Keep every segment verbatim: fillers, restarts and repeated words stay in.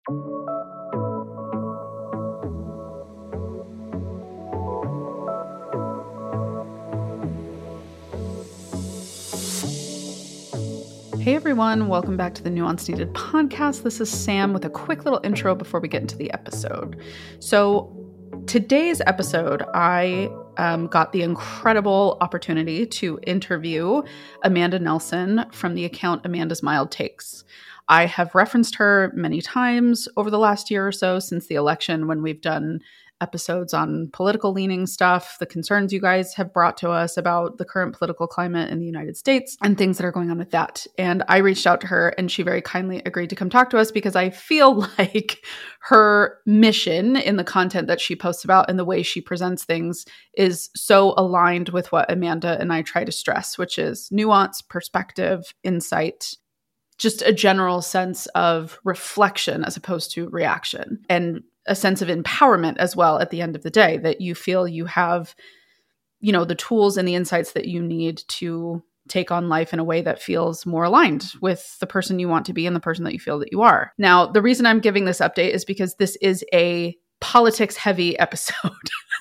Hey everyone, welcome back to the Nuance Needed podcast. This is Sam with a quick little intro before we get into the episode. So today's episode, I um, got the incredible opportunity to interview Amanda Nelson from the account Amanda's Mild Takes. I have referenced her many times over the last year or so since the election when we've done episodes on political leaning stuff, the concerns you guys have brought to us about the current political climate in the United States and things that are going on with that. And I reached out to her and she very kindly agreed to come talk to us because I feel like her mission in the content that she posts about and the way she presents things is so aligned with what Amanda and I try to stress, which is nuance, perspective, insight, just a general sense of reflection as opposed to reaction, and a sense of empowerment as well at the end of the day, that you feel you have, you know, the tools and the insights that you need to take on life in a way that feels more aligned with the person you want to be and the person that you feel that you are. Now, the reason I'm giving this update is because this is a politics heavy episode.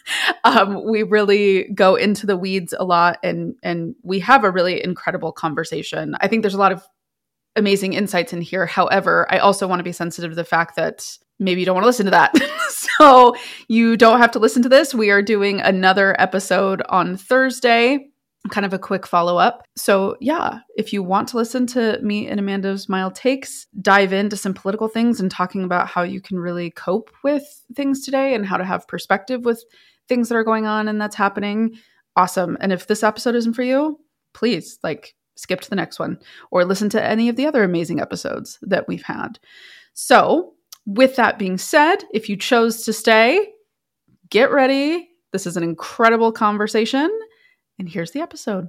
um, we really go into the weeds a lot and, and we have a really incredible conversation. I think there's a lot of amazing insights in here. However, I also want to be sensitive to the fact that maybe you don't want to listen to that. So you don't have to listen to this. We are doing another episode on Thursday, kind of a quick follow-up. So yeah, if you want to listen to me and Amanda's Mild Takes, dive into some political things and talking about how you can really cope with things today and how to have perspective with things that are going on and that's happening, awesome. And if this episode isn't for you, please like skip to the next one or listen to any of the other amazing episodes that we've had. So with that being said, if you chose to stay, get ready. This is an incredible conversation. And here's the episode.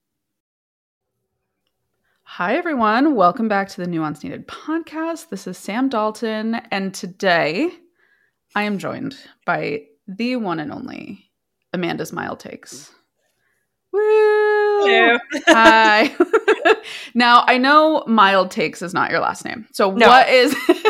Hi, everyone. Welcome back to the Nuance Needed podcast. This is Sam Dalton. And today I am joined by the one and only Amanda's Mild Takes. Woo! Hello. Hi. Now, I know Mild Takes is not your last name. So No. what is...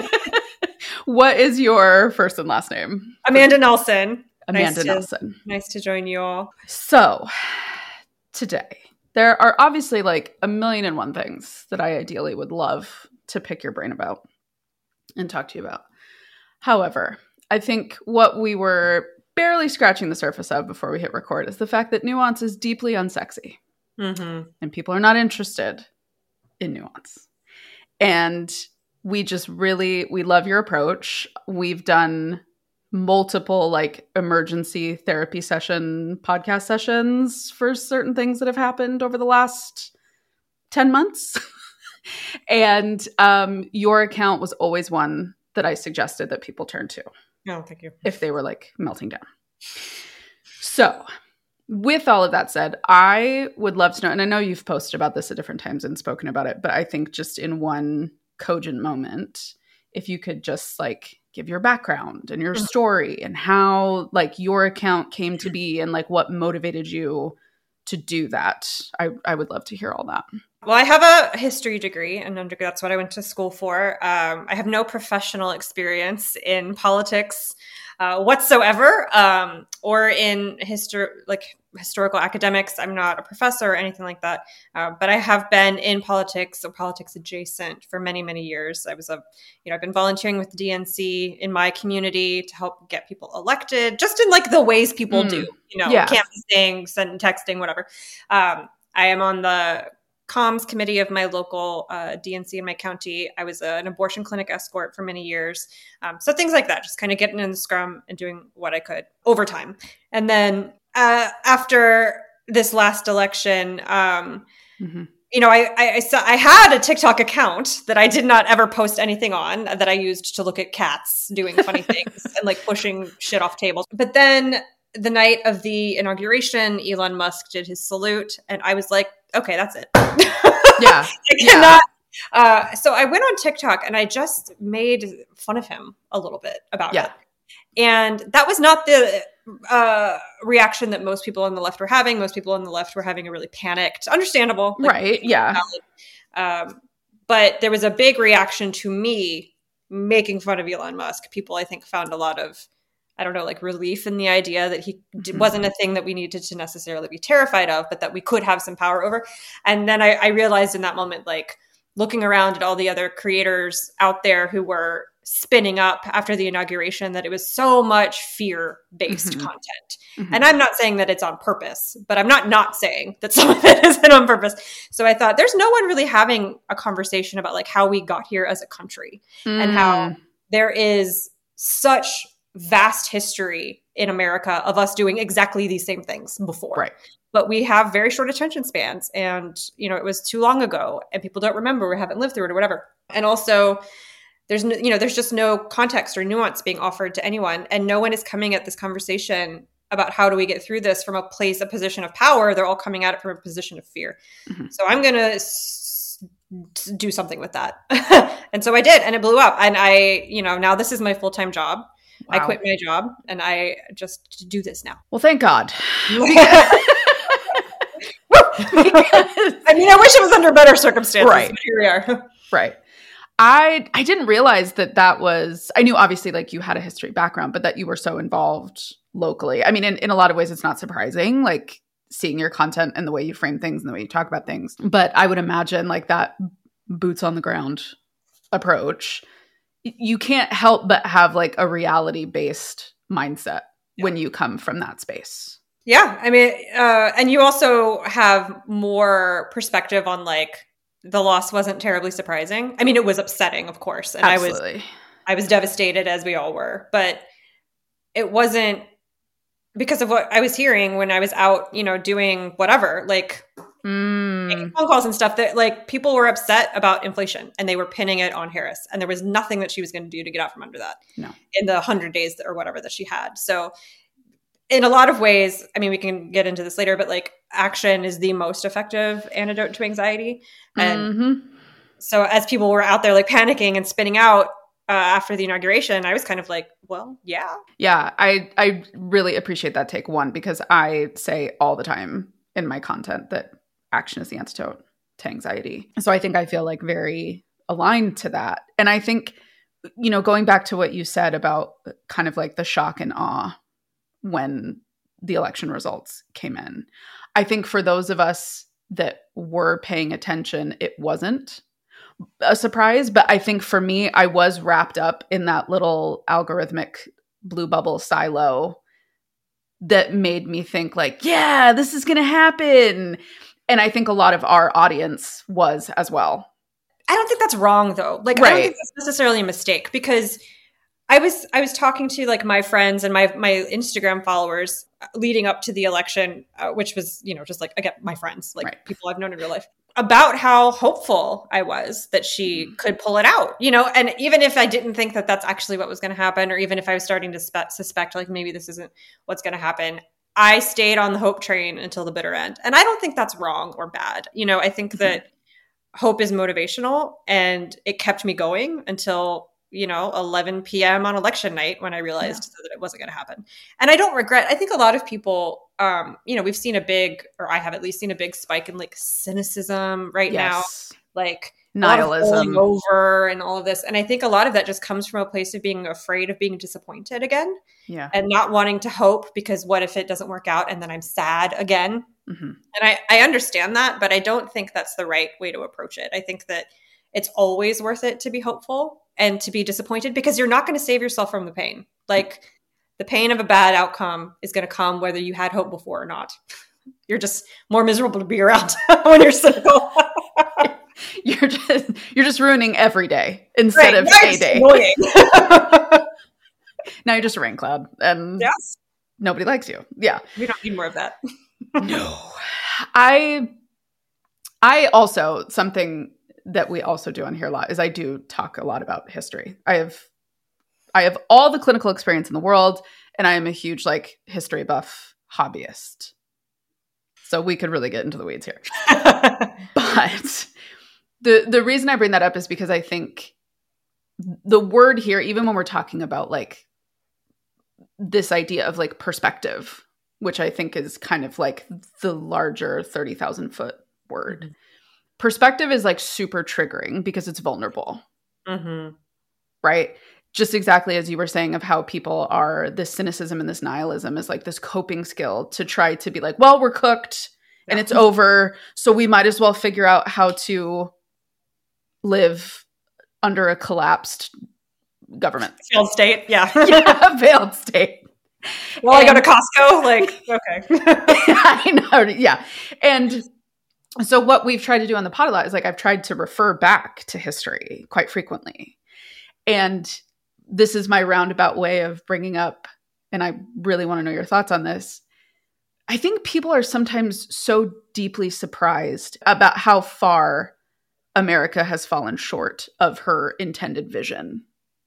What is your first and last name? Amanda Nelson. Amanda nice to, Nelson. Nice to join you all. So, today, there are obviously like a million and one things that I ideally would love to pick your brain about and talk to you about. However, I think what we were barely scratching the surface of before we hit record is the fact that nuance is deeply unsexy. Mm-hmm. And people are not interested in nuance. And we just really, we love your approach. We've done multiple like emergency therapy session, podcast sessions for certain things that have happened over the last ten months. And um, your account was always one that I suggested that people turn to. No, thank you. If they were like melting down. So with all of that said, I would love to know, and I know you've posted about this at different times and spoken about it, but I think just in one cogent moment, if you could just like give your background and your story and how like your account came to be and like what motivated you to do that. I, I would love to hear all that. Well, I have a history degree, and under, that's what I went to school for. Um, I have no professional experience in politics uh, whatsoever, um, or in history, like historical academics. I'm not a professor or anything like that, uh, but I have been in politics or politics adjacent for many, many years. I was a, you know, I've been volunteering with the D N C in my community to help get people elected, just in like the ways people mm. do, you know, yeah. canvassing, sending, texting, whatever. Um, I am on the comms committee of my local uh, D N C in my county. I was a, an abortion clinic escort for many years. Um, so things like that, just kind of getting in the scrum and doing what I could over time. And then uh, after this last election, um, mm-hmm. you know, I, I, I, saw, I had a TikTok account that I did not ever post anything on, that I used to look at cats doing funny things and like pushing shit off tables. But then the night of the inauguration, Elon Musk did his salute, and I was like, okay, that's it. Yeah. I cannot. Yeah. Uh, so I went on TikTok and I just made fun of him a little bit about yeah. it. And that was not the uh, reaction that most people on the left were having. Most people on the left were having a really panicked, understandable. Like, right. Yeah. Um, but there was a big reaction to me making fun of Elon Musk, people, I think, found a lot of, I don't know, like relief in the idea that he mm-hmm. wasn't a thing that we needed to necessarily be terrified of, but that we could have some power over. And then I, I realized in that moment, like looking around at all the other creators out there who were spinning up after the inauguration, that it was so much fear-based mm-hmm. content. Mm-hmm. And I'm not saying that it's on purpose, but I'm not not saying that some of it isn't on purpose. So I thought there's no one really having a conversation about like how we got here as a country mm. and how there is such vast history in America of us doing exactly these same things before. Right. But we have very short attention spans, and, you know, it was too long ago and people don't remember or haven't lived through it or whatever. And also there's no, you know, there's just no context or nuance being offered to anyone. And no one is coming at this conversation about how do we get through this from a place, a position of power. They're all coming at it from a position of fear. Mm-hmm. So I'm going to s- do something with that. And so I did, and it blew up. And I, you know, now this is my full-time job. Wow. I quit my job and I just do this now. Well, thank God. I mean, I wish it was under better circumstances. Right. But here we are. Right. I I didn't realize that that was, I knew obviously like you had a history background, but that you were so involved locally. I mean, in, in a lot of ways, it's not surprising, like seeing your content and the way you frame things and the way you talk about things. But I would imagine like that boots on the ground approach, you can't help but have like a reality-based mindset yeah. when you come from that space. Yeah. I mean, uh, and you also have more perspective on like, the loss wasn't terribly surprising. I mean, it was upsetting, of course. And Absolutely. I was, I was devastated, as we all were, but it wasn't because of what I was hearing when I was out, you know, doing whatever, like mm. making phone calls and stuff, that like people were upset about inflation and they were pinning it on Harris. And there was nothing that she was going to do to get out from under that no. in the hundred days or whatever that she had. So in a lot of ways, I mean, we can get into this later, but like action is the most effective antidote to anxiety. And mm-hmm. so as people were out there like panicking and spinning out uh, after the inauguration, I was kind of like, well, yeah. Yeah, I, I really appreciate that take, one, because I say all the time in my content that action is the antidote to anxiety. So I think I feel like very aligned to that. And I think, you know, going back to what you said about kind of like the shock and awe when the election results came in, I think for those of us that were paying attention, it wasn't a surprise. But I think for me, I was wrapped up in that little algorithmic blue bubble silo that made me think like, yeah, this is going to happen. And I think a lot of our audience was as well. I don't think that's wrong though. Like, right. I don't think that's necessarily a mistake, because I was I was talking to like my friends and my my Instagram followers leading up to the election, uh, which was, you know, just like, again, my friends, like right. people I've known in real life, about how hopeful I was that she mm-hmm. could pull it out, you know, and even if I didn't think that that's actually what was going to happen, or even if I was starting to spe- suspect like maybe this isn't what's going to happen, I stayed on the hope train until the bitter end. And I don't think that's wrong or bad. You know, I think mm-hmm. that hope is motivational, and it kept me going until, you know, eleven p.m. on election night when I realized yeah. that it wasn't going to happen. And I don't regret, I think a lot of people, um, you know, we've seen a big, or I have at least seen a big spike in like cynicism right yes. now, like nihilism over and all of this. And I think a lot of that just comes from a place of being afraid of being disappointed again yeah. and not wanting to hope, because what if it doesn't work out and then I'm sad again? Mm-hmm. And I, I understand that, but I don't think that's the right way to approach it. I think that it's always worth it to be hopeful and to be disappointed, because you're not going to save yourself from the pain. Like, the pain of a bad outcome is going to come whether you had hope before or not. You're just more miserable to be around when you're cynical. You're just you're just ruining every day instead right. of now a day. Annoying. Now you're just a rain cloud, and yes. nobody likes you. Yeah, we don't need more of that. No, I I also, something that we also do on here a lot is I do talk a lot about history. I have I have all the clinical experience in the world, and I am a huge like history buff hobbyist. So we could really get into the weeds here. But the the reason I bring that up is because I think the word here, even when we're talking about like this idea of like perspective, which I think is kind of like the larger thirty thousand foot word. Mm-hmm. Perspective is like super triggering because it's vulnerable. Mm-hmm. right? Just exactly as you were saying of how people are, this cynicism and this nihilism is like this coping skill to try to be like, well, we're cooked and it's over, so we might as well figure out how to live under a collapsed government. Failed state, yeah. Yeah, failed state. Well, and, I go to Costco, like, okay. I know, yeah. And so what we've tried to do on the pod a lot is like I've tried to refer back to history quite frequently. And this is my roundabout way of bringing up, and I really want to know your thoughts on this. I think people are sometimes so deeply surprised about how far America has fallen short of her intended vision.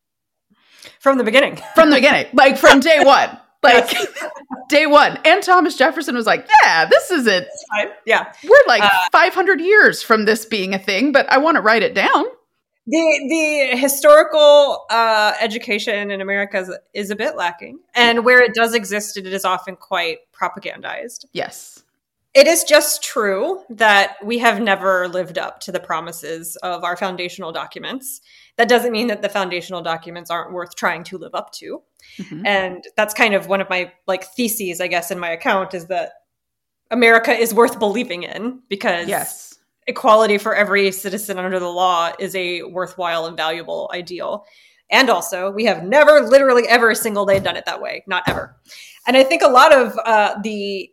From the beginning. From the beginning. Like from day one. Like yes. Day one. And Thomas Jefferson was like, yeah, this isn't. Yeah. We're like uh, five hundred years from this being a thing, but I want to write it down. The the historical uh, education in America is, is a bit lacking. And where it does exist, it is often quite propagandized. Yes. It is just true that we have never lived up to the promises of our foundational documents. That doesn't mean that the foundational documents aren't worth trying to live up to. Mm-hmm. And that's kind of one of my like theses, I guess, in my account is that America is worth believing in because yes. Equality for every citizen under the law is a worthwhile and valuable ideal. And also, we have never literally ever a single day done it that way. Not ever. And I think a lot of uh, the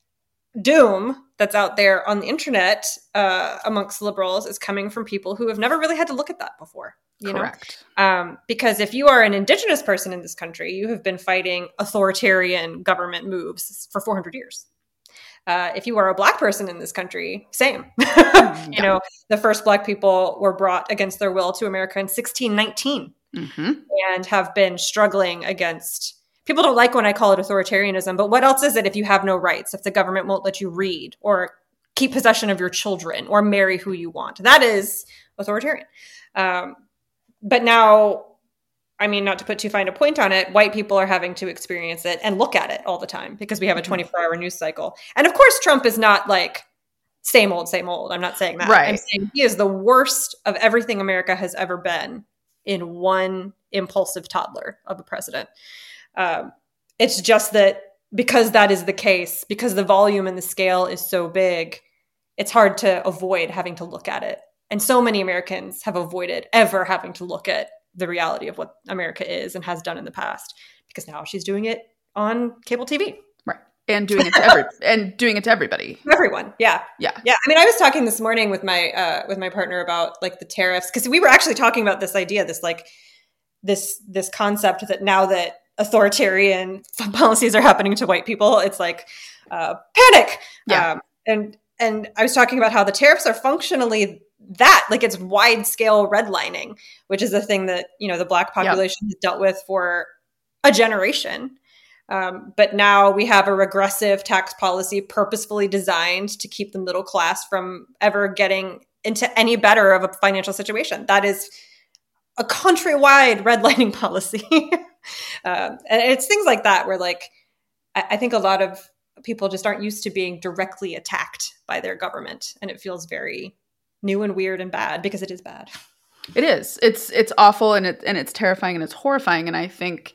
doom that's out there on the internet uh, amongst liberals is coming from people who have never really had to look at that before. You Correct. know? Um, because if you are an indigenous person in this country, you have been fighting authoritarian government moves for four hundred years. Uh, if you are a Black person in this country, same. Yeah. You know, the first Black people were brought against their will to America in sixteen nineteen mm-hmm. and have been struggling against. People don't like when I call it authoritarianism, but what else is it if you have no rights, if the government won't let you read or keep possession of your children or marry who you want? That is authoritarian. Um, but now, I mean, not to put too fine a point on it, white people are having to experience it and look at it all the time because we have a twenty-four hour news cycle. And of course, Trump is not like same old, same old. I'm not saying that. Right. I'm saying he is the worst of everything America has ever been in one impulsive toddler of a president. Um, it's just that because that is the case, because the volume and the scale is so big, it's hard to avoid having to look at it. And so many Americans have avoided ever having to look at the reality of what America is and has done in the past, because now she's doing it on cable T V. Right. And doing it to every and doing it to everybody. Everyone. Yeah. Yeah. Yeah. I mean, I was talking this morning with my uh, with my partner about like the tariffs, because we were actually talking about this idea, this like this this concept that now that authoritarian policies are happening to white people, it's like uh, panic. Yeah. Um, and and I was talking about how the tariffs are functionally that, like it's wide scale redlining, which is a thing that, you know, the Black population yep. has dealt with for a generation. Um, but now we have a regressive tax policy purposefully designed to keep the middle class from ever getting into any better of a financial situation. That is a countrywide redlining policy. um, and it's things like that where like, I, I think a lot of people just aren't used to being directly attacked by their government. And it feels very new and weird and bad because it is bad. It is. It's it's awful and it and it's terrifying and it's horrifying. And I think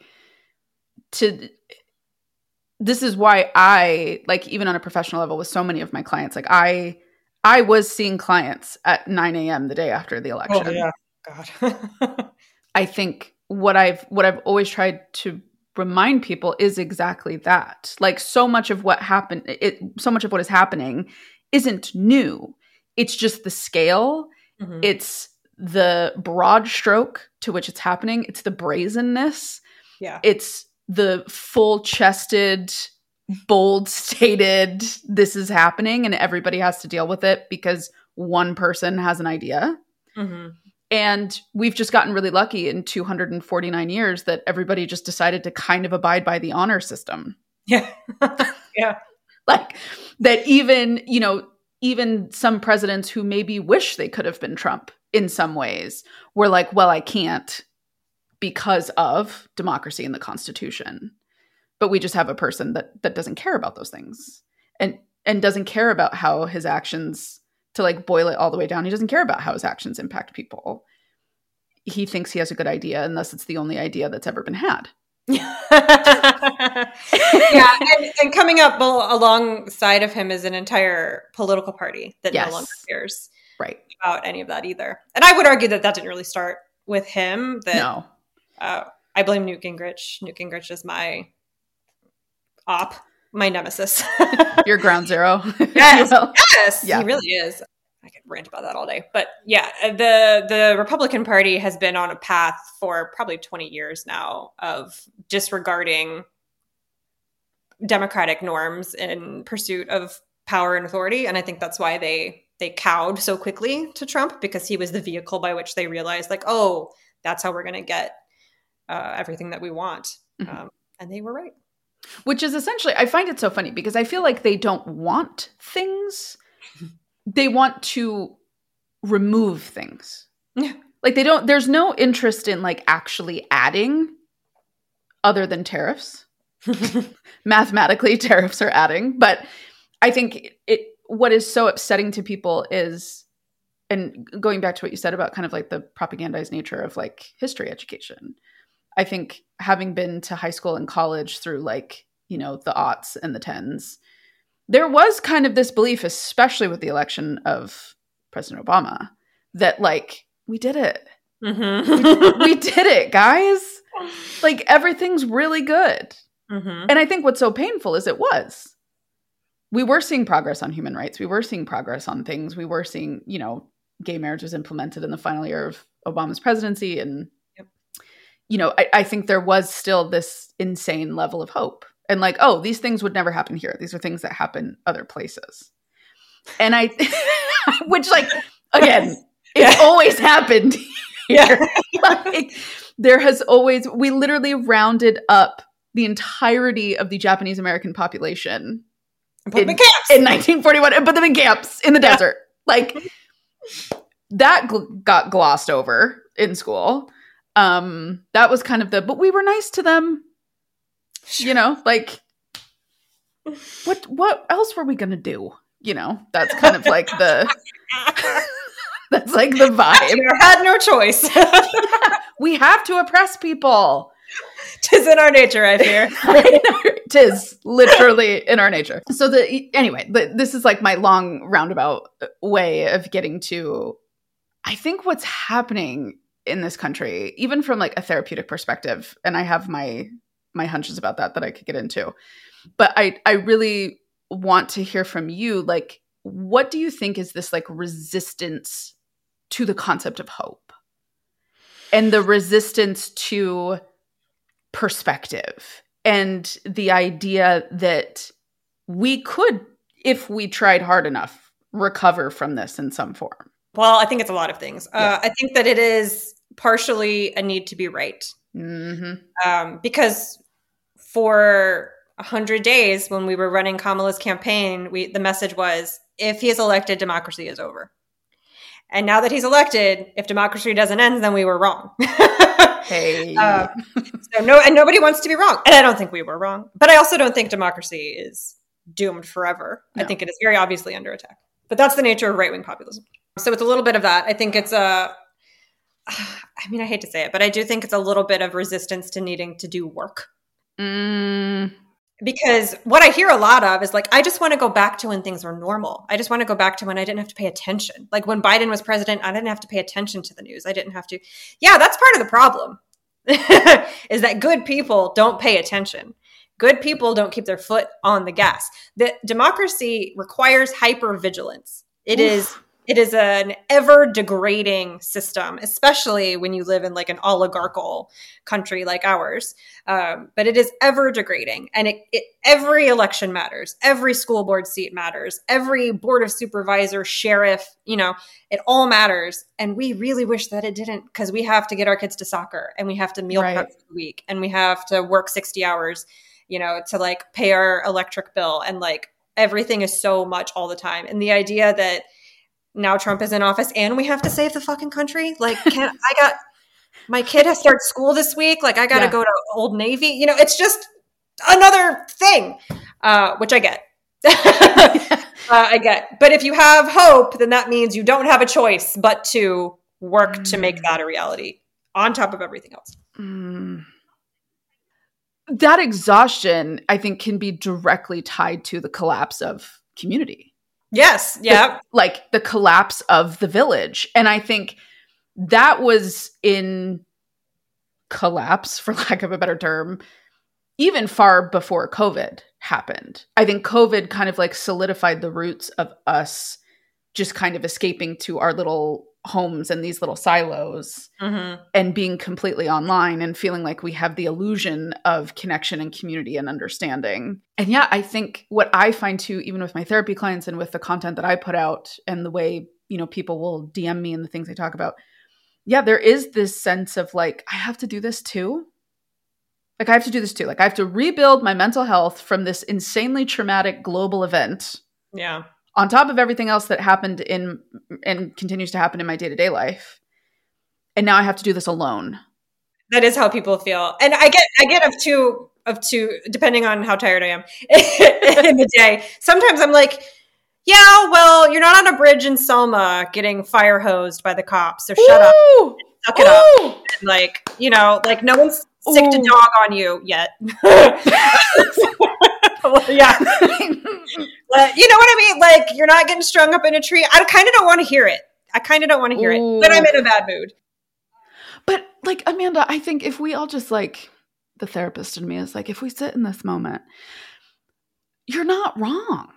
to this is why I, like, even on a professional level with so many of my clients, like I I was seeing clients at nine a.m. the day after the election. Oh yeah. God. I think what I've what I've always tried to remind people is exactly that. Like so much of what happened, it so much of what is happening isn't new. It's just the scale. Mm-hmm. It's the broad stroke to which it's happening. It's the brazenness. Yeah. It's the full-chested, bold-stated, this is happening and everybody has to deal with it because one person has an idea. Mm-hmm. And we've just gotten really lucky in two hundred forty-nine years that everybody just decided to kind of abide by the honor system. Yeah. Yeah. Like that even, you know, even some presidents who maybe wish they could have been Trump in some ways were like, well, I can't because of democracy and the Constitution. But we just have a person that that doesn't care about those things and and doesn't care about how his actions, to like boil it all the way down, he doesn't care about how his actions impact people. he thinks he has a good idea, and thus it's the only idea that's ever been had. Yeah, and, and coming up alongside of him is an entire political party that yes. no longer cares right. about any of that either. And I would argue that that didn't really start with him. That, no. Uh, I blame Newt Gingrich. Newt Gingrich is my op, my nemesis. Your ground zero. Yes, yes, yeah. He really is. I could rant about that all day. But yeah, the the Republican Party has been on a path for probably twenty years now of disregarding democratic norms in pursuit of power and authority. And I think that's why they they cowed so quickly to Trump, because he was the vehicle by which they realized, like, oh, that's how we're going to get uh, everything that we want. Mm-hmm. Um, and they were right. Which is essentially, I find it so funny because I feel like they don't want things. They want to remove things. Yeah. Like they don't, there's no interest in like actually adding other than tariffs. Mathematically, tariffs are adding. But I think it, what is so upsetting to people is, and going back to what you said about kind of like the propagandized nature of like history education, I think having been to high school and college through like, you know, the aughts and the tens, there was kind of this belief, especially with the election of President Obama, that like, we did it. Mm-hmm. we, we did it, guys. Like everything's really good. Mm-hmm. And I think what's so painful is it was. We were seeing progress on human rights. We were seeing progress on things. We were seeing, you know, gay marriage was implemented in the final year of Obama's presidency. And, yep. you know, I, I think there was still this insane level of hope. And like, oh, these things would never happen here. These are things that happen other places. And I, which like, again, it's yeah. always happened here. Yeah. Like, there has always, we literally rounded up the entirety of the Japanese American population put them in camps. In nineteen forty-one and put them in camps in the yeah. desert. Like that gl- got glossed over in school. Um, that was kind of the, but we were nice to them. Sure. You know, like what, what else were we going to do? You know, that's kind of like the, that's like the vibe. You had no choice. We have to oppress people. Tis in our nature, I fear. Tis literally in our nature. So the anyway, the, this is like my long roundabout way of getting to, I think what's happening in this country, even from like a therapeutic perspective, and I have my my hunches about that that I could get into, but I I really want to hear from you. Like, what do you think is this like resistance to the concept of hope and the resistance to perspective and the idea that we could, if we tried hard enough, recover from this in some form? Well, I think it's a lot of things. Yeah. Uh, I think that it is partially a need to be right. Mm-hmm. Um, because for a hundred days when we were running Kamala's campaign, we the message was, if he is elected, democracy is over. And now that he's elected, if democracy doesn't end, then we were wrong. Hey. Um, so no, and nobody wants to be wrong. And I don't think we were wrong. But I also don't think democracy is doomed forever. No. I think it is very obviously under attack. But that's the nature of right-wing populism. So it's a little bit of that. I think it's a, I mean, I hate to say it, but I do think it's a little bit of resistance to needing to do work. Mm. Because what I hear a lot of is like, I just want to go back to when things were normal. I just want to go back to when I didn't have to pay attention. Like when Biden was president, I didn't have to pay attention to the news. I didn't have to. Yeah, that's part of the problem is that good people don't pay attention. Good people don't keep their foot on the gas. The democracy requires hypervigilance. It Oof. is It is an ever-degrading system, especially when you live in like an oligarchical country like ours. Um, but it is ever-degrading. And it, it, every election matters. Every school board seat matters. Every board of supervisor, sheriff, you know, it all matters. And we really wish that it didn't, because we have to get our kids to soccer and we have to meal prep for the week and we have to work sixty hours, you know, to like pay our electric bill. And like everything is so much all the time. And the idea that now Trump is in office and we have to save the fucking country. Like, can't, I got, my kid has started school this week. Like I got to yeah. go to Old Navy. You know, it's just another thing, uh, which I get. uh, I get. But if you have hope, then that means you don't have a choice but to work mm. to make that a reality. on top of everything else. Mm. That exhaustion, I think, can be directly tied to the collapse of community. Yes. Yeah. The, like the collapse of the village. And I think that was in collapse, for lack of a better term, even far before COVID happened. I think COVID kind of like solidified the roots of us just kind of escaping to our little homes and these little silos mm-hmm. and being completely online and feeling like we have the illusion of connection and community and understanding. And yeah, I think what I find too, even with my therapy clients and with the content that I put out and the way, you know, people will D M me and the things I talk about. Yeah, there is this sense of like, I have to do this too. Like I have to do this too. Like I have to rebuild my mental health from this insanely traumatic global event. Yeah. On top of everything else that happened in and continues to happen in my day-to-day life. And now I have to do this alone. That is how people feel. And I get I get of two of two, depending on how tired I am in the day. Sometimes I'm like, yeah, well, you're not on a bridge in Selma getting fire hosed by the cops. So shut Ooh! up. Suck it Ooh! up. And like, you know, like no one's sicked a dog on you yet. Well, yeah. But you know what I mean? Like, you're not getting strung up in a tree. I kind of don't want to hear it. I kind of don't want to hear Ooh. it, but I'm in a bad mood. But like, Amanda, I think if we all just like, the therapist in me is like, if we sit in this moment, you're not wrong.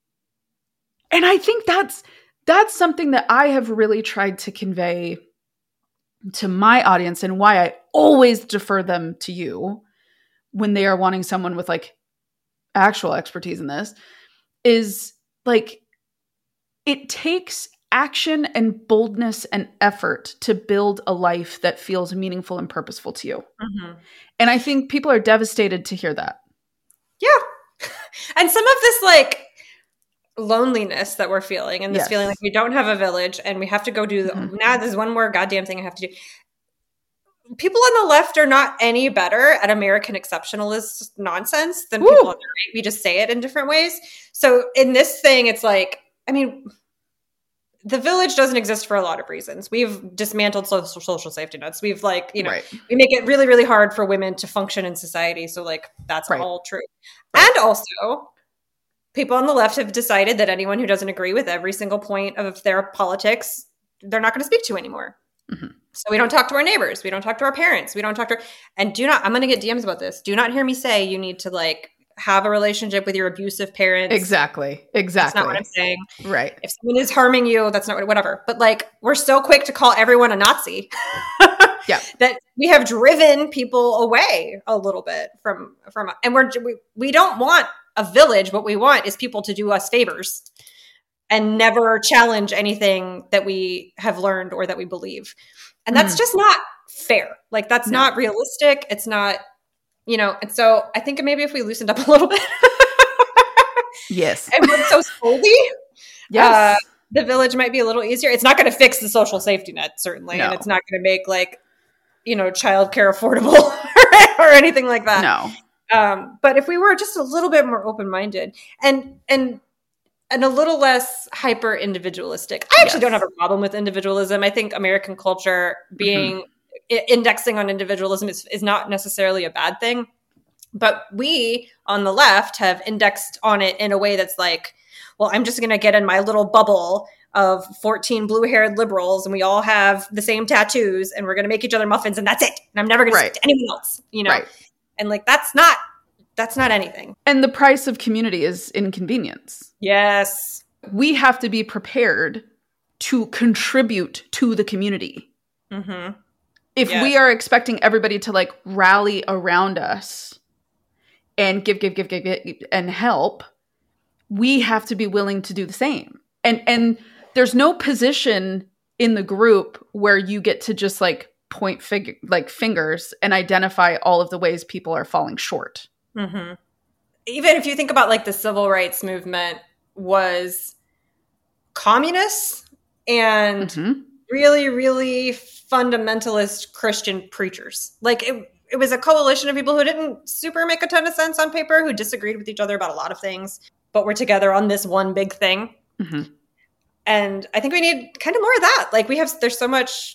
And I think that's, that's something that I have really tried to convey to my audience and why I always defer them to you when they are wanting someone with like actual expertise in this. Is like, it takes action and boldness and effort to build a life that feels meaningful and purposeful to you. Mm-hmm. And I think people are devastated to hear that. Yeah. And some of this like loneliness that we're feeling and this yes. feeling like we don't have a village and we have to go do, mm-hmm. now there's one more goddamn thing I have to do. People on the left are not any better at American exceptionalist nonsense than Woo. people on the right. We just say it in different ways. So in this thing, it's like, I mean, the village doesn't exist for a lot of reasons. We've dismantled social, social safety nets. We've like, you know, right. we make it really, really hard for women to function in society. So like, that's right. all true. Right. And also, people on the left have decided that anyone who doesn't agree with every single point of their politics, they're not going to speak to anymore. Mm-hmm. So we don't talk to our neighbors. We don't talk to our parents. We don't talk to, and do not, I'm going to get D Ms about this. Do not hear me say you need to like have a relationship with your abusive parents. Exactly. Exactly. That's not what I'm saying. Right. If someone is harming you, that's not what, whatever. But like, we're so quick to call everyone a Nazi. Yeah. That we have driven people away a little bit from, from, and we're, we, we don't want a village. What we want is people to do us favors and never challenge anything that we have learned or that we believe. And that's mm. just not fair. Like, that's no. not realistic. It's not, you know, and so I think maybe if we loosened up a little bit. Yes. And worked so slowly, yes. uh, the village might be a little easier. It's not going to fix the social safety net, certainly. No. And it's not going to make like, you know, childcare affordable or anything like that. No. Um, but if we were just a little bit more open-minded and, and, and a little less hyper individualistic. I actually yes. don't have a problem with individualism. I think American culture being mm-hmm. I- indexing on individualism is, is not necessarily a bad thing. But we on the left have indexed on it in a way that's like, well, I'm just going to get in my little bubble of fourteen blue-haired liberals and we all have the same tattoos and we're going to make each other muffins and that's it. And I'm never going right. to speak to anyone else, you know? Right. And like, that's not, that's not anything. And the price of community is inconvenience. Yes. We have to be prepared to contribute to the community. Mm-hmm. If yes. we are expecting everybody to like rally around us and give, give, give, give, give, and help, we have to be willing to do the same. And and there's no position in the group where you get to just like point fig- like fingers and identify all of the ways people are falling short. Mm-hmm. Even if you think about like the civil rights movement was communists and mm-hmm. really, really fundamentalist Christian preachers. Like it, it was a coalition of people who didn't super make a ton of sense on paper, who disagreed with each other about a lot of things, but were together on this one big thing. Mm-hmm. And I think we need kind of more of that. Like we have, there's so much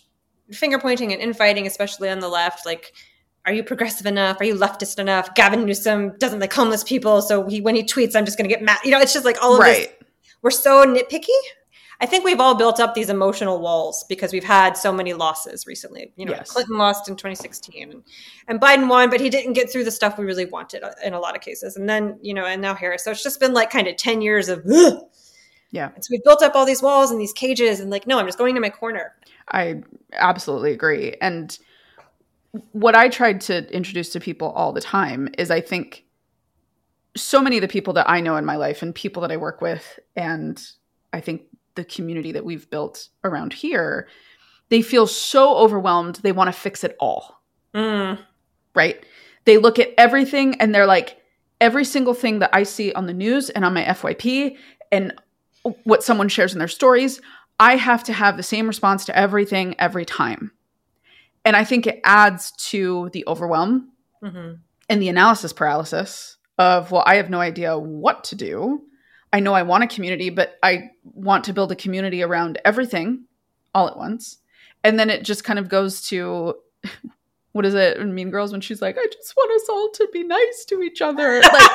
finger pointing and infighting, especially on the left. Like, are you progressive enough? Are you leftist enough? Gavin Newsom doesn't like homeless people, so he, when he tweets, I'm just going to get mad. You know, it's just like all of right. this. We're so nitpicky. I think we've all built up these emotional walls because we've had so many losses recently. You know, yes. Clinton lost in twenty sixteen and, and Biden won, but he didn't get through the stuff we really wanted in a lot of cases. And then, you know, and now Harris. So it's just been like kind of ten years of, ugh. Yeah. And so we've built up all these walls and these cages and like, no, I'm just going to my corner. I absolutely agree. And what I tried to introduce to people all the time is I think so many of the people that I know in my life and people that I work with, and I think the community that we've built around here, they feel so overwhelmed. They want to fix it all. Mm. Right? They look at everything and they're like, every single thing that I see on the news and on my F Y P and what someone shares in their stories, I have to have the same response to everything every time. And I think it adds to the overwhelm mm-hmm. and the analysis paralysis of, well, I have no idea what to do. I know I want a community, but I want to build a community around everything all at once. And then it just kind of goes to, what is it in Mean Girls when she's like, I just want us all to be nice to each other. Like,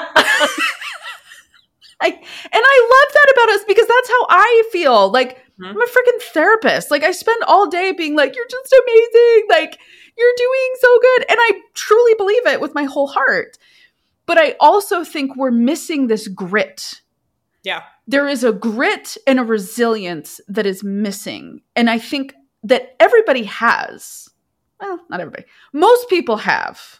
I, and I love that about us because that's how I feel. Like, mm-hmm. I'm a freaking therapist. Like, I spend all day being like, you're just amazing. Like, you're doing so good. And I truly believe it with my whole heart. But I also think we're missing this grit. Yeah. There is a grit and a resilience that is missing. And I think that everybody has. Well, not everybody. Most people have.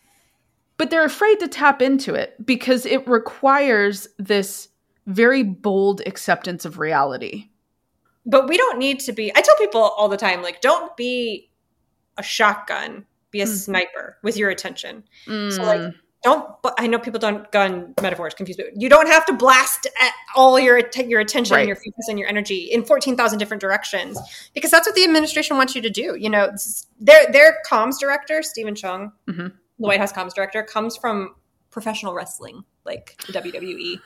But they're afraid to tap into it because it requires this very bold acceptance of reality. But we don't need to be, I tell people all the time, like, don't be a shotgun, be a mm. sniper with your attention. Mm. So like, don't, I know people don't, gun metaphors confuse me. You don't have to blast at all your, your attention right. and your focus and your energy in fourteen thousand different directions, because that's what the administration wants you to do. You know, their, their comms director, Stephen Chung, mm-hmm. the White House comms director, comes from professional wrestling, like the W W E.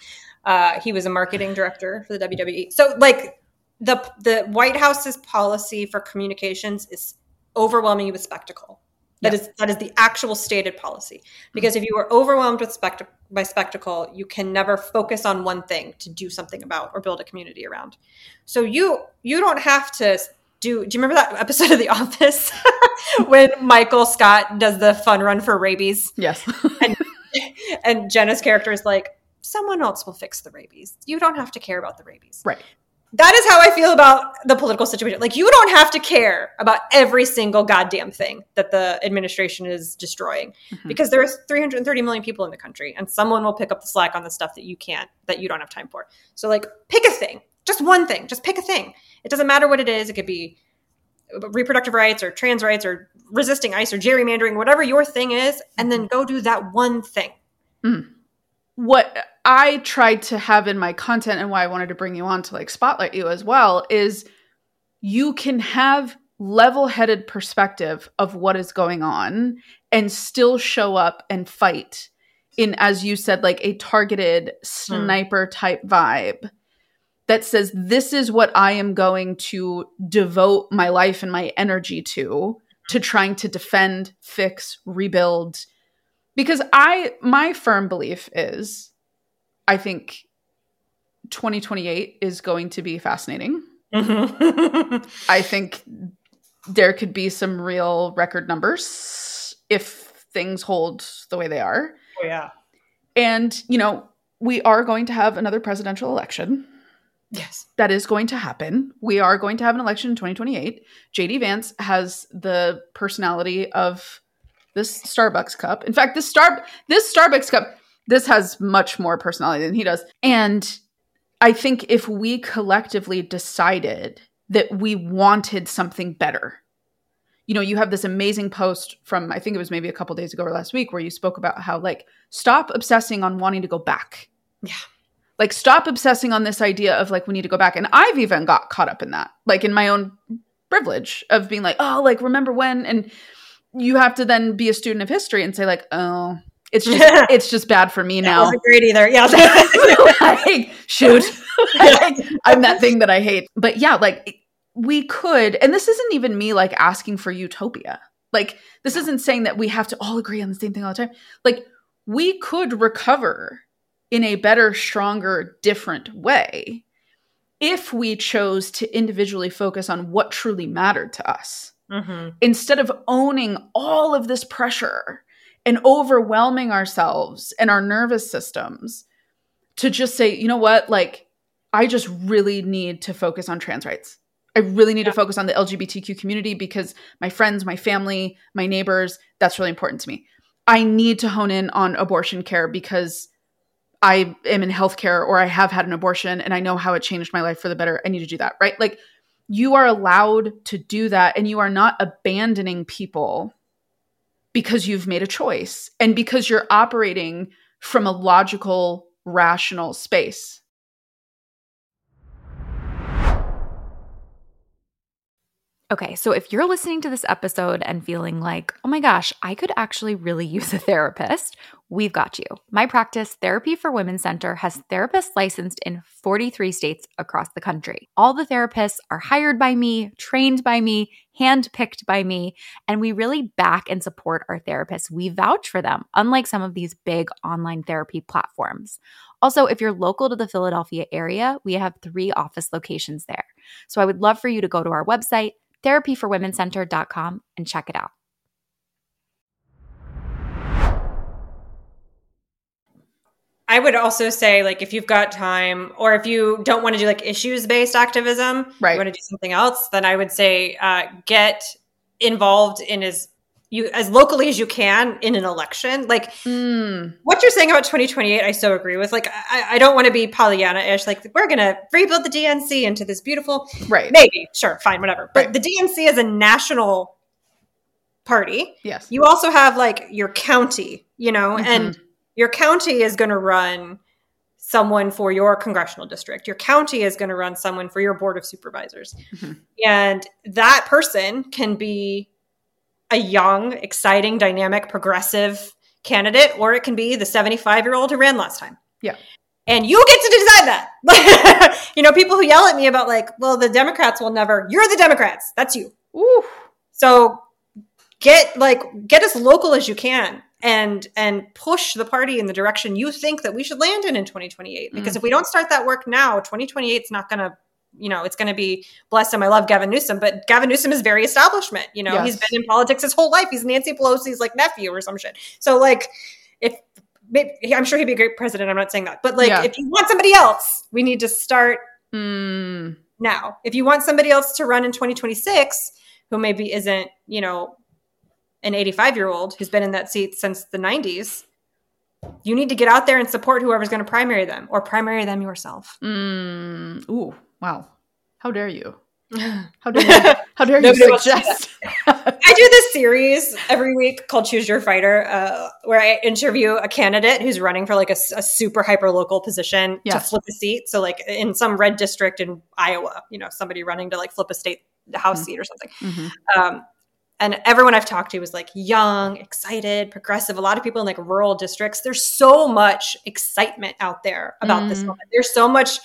Uh, he was a marketing director for the W W E. So like the, the White House's policy for communications is overwhelming you with spectacle. That yep. is that is the actual stated policy. Because if you are overwhelmed with spect- by spectacle, you can never focus on one thing to do something about or build a community around. So you you don't have to do. Do you remember that episode of The Office when Michael Scott does the fun run for rabies? Yes. and and Jenna's character is like, someone else will fix the rabies. You don't have to care about the rabies. Right. That is how I feel about the political situation. Like, you don't have to care about every single goddamn thing that the administration is destroying, mm-hmm. because there are three hundred thirty million people in the country, and someone will pick up the slack on the stuff that you can't, that you don't have time for. So like, pick a thing, just one thing, just pick a thing. It doesn't matter what it is. It could be reproductive rights or trans rights or resisting ICE or gerrymandering, whatever your thing is, and then go do that one thing. Mm. What I tried to have in my content and why I wanted to bring you on to like spotlight you as well is you can have level-headed perspective of what is going on and still show up and fight in, as you said, like a targeted sniper type vibe that says, this is what I am going to devote my life and my energy to, to trying to defend, fix, rebuild. Because I, my firm belief is, I think twenty twenty-eight is going to be fascinating. Mm-hmm. I think there could be some real record numbers if things hold the way they are. Oh, yeah. And, you know, we are going to have another presidential election. Yes. That is going to happen. We are going to have an election in twenty twenty-eight. J D Vance has the personality of this Starbucks cup. In fact, this star this Starbucks cup, this has much more personality than he does. And I think if we collectively decided that we wanted something better, you know, you have this amazing post from, I think it was maybe a couple days ago or last week, where you spoke about how, like, stop obsessing on wanting to go back. Yeah. Like, stop obsessing on this idea of like, we need to go back. And I've even got caught up in that, like in my own privilege of being like, oh, like, remember when? And you have to then be a student of history and say like, oh, it's just it's just bad for me now. That wasn't great either. Yeah. Like, shoot. Like, I'm that thing that I hate. But yeah, like, we could, and this isn't even me like asking for utopia. Like, this isn't saying that we have to all agree on the same thing all the time. Like, we could recover in a better, stronger, different way if we chose to individually focus on what truly mattered to us. Mm-hmm. Instead of owning all of this pressure and overwhelming ourselves and our nervous systems to just say, you know what, like, I just really need to focus on trans rights. I really need yeah. to focus on the L G B T Q community because my friends, my family, my neighbors, that's really important to me. I need to hone in on abortion care because I am in healthcare or I have had an abortion and I know how it changed my life for the better. I need to do that, right? Like, you are allowed to do that, and you are not abandoning people because you've made a choice and because you're operating from a logical, rational space. Okay, so if you're listening to this episode and feeling like, oh my gosh, I could actually really use a therapist, we've got you. My practice, Therapy for Women Center, has therapists licensed in forty-three states across the country. All the therapists are hired by me, trained by me, handpicked by me, and we really back and support our therapists. We vouch for them, unlike some of these big online therapy platforms. Also, if you're local to the Philadelphia area, we have three office locations there. So I would love for you to go to our website, therapy for women center dot com, and check it out. I would also say, like, if you've got time, or if you don't want to do like issues-based activism, right. you want to do something else, then I would say uh, get involved in as you as locally as you can in an election. Like mm. what you're saying about twenty twenty-eight, I so agree with. Like, I, I don't want to be Pollyanna-ish. Like, we're going to rebuild the D N C into this beautiful, right? Maybe, sure, fine, whatever. But right. the D N C is a national party. Yes. You also have like your county, you know, mm-hmm. and your county is going to run someone for your congressional district. Your county is going to run someone for your board of supervisors. Mm-hmm. And that person can be a young, exciting, dynamic, progressive candidate, or it can be the seventy-five-year-old who ran last time. Yeah. And you get to decide that. You know, people who yell at me about like, well, the Democrats will never, you're the Democrats. That's you. Ooh. So get like, get as local as you can. And and push the party in the direction you think that we should land in in twenty twenty-eight. Because mm. if we don't start that work now, twenty twenty-eight is not going to, you know, it's going to be, bless him, I love Gavin Newsom, but Gavin Newsom is very establishment. You know, yes. he's been in politics his whole life. He's Nancy Pelosi's like nephew or some shit. So like, if I'm sure he'd be a great president. I'm not saying that. But like, yeah. if you want somebody else, we need to start mm. now. If you want somebody else to run in twenty twenty-six, who maybe isn't, you know, an eighty-five-year-old who's been in that seat since the nineties, you need to get out there and support whoever's going to primary them, or primary them yourself. Mm. Ooh, wow. How dare you? How dare you, how dare you suggest? I do this series every week called Choose Your Fighter, uh, where I interview a candidate who's running for like a, a super hyper local position yes. to flip a seat. So like in some red district in Iowa, you know, somebody running to like flip a state house mm-hmm. seat or something. Mm-hmm. Um, And everyone I've talked to was like young, excited, progressive. A lot of people in like rural districts. There's so much excitement out there about mm. this moment. There's so much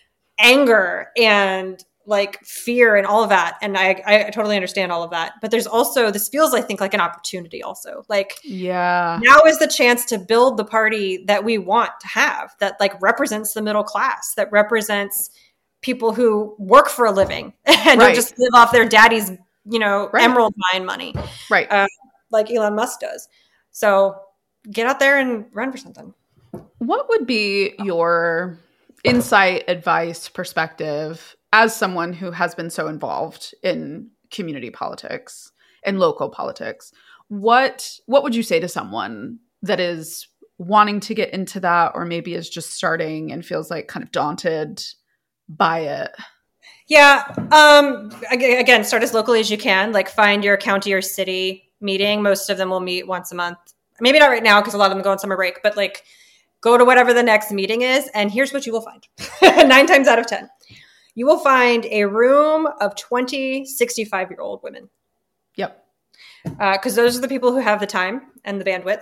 anger and like fear and all of that. And I, I totally understand all of that. But there's also, this feels, I think, like an opportunity also. Like, yeah, now is the chance to build the party that we want to have, that like represents the middle class, that represents people who work for a living and right. don't just live off their daddy's, you know, right. emerald mine money. Right. Uh, like Elon Musk does. So get out there and run for something. What would be your insight, advice, perspective as someone who has been so involved in community politics and local politics? What, what would you say to someone that is wanting to get into that, or maybe is just starting and feels like kind of daunted by it? Yeah. Um, again, start as locally as you can. Like, find your county or city meeting. Most of them will meet once a month. Maybe not right now because a lot of them go on summer break, but like go to whatever the next meeting is. And here's what you will find. Nine times out of ten. You will find a room of twenty sixty-five-year-old women. Yep. Because uh, those are the people who have the time and the bandwidth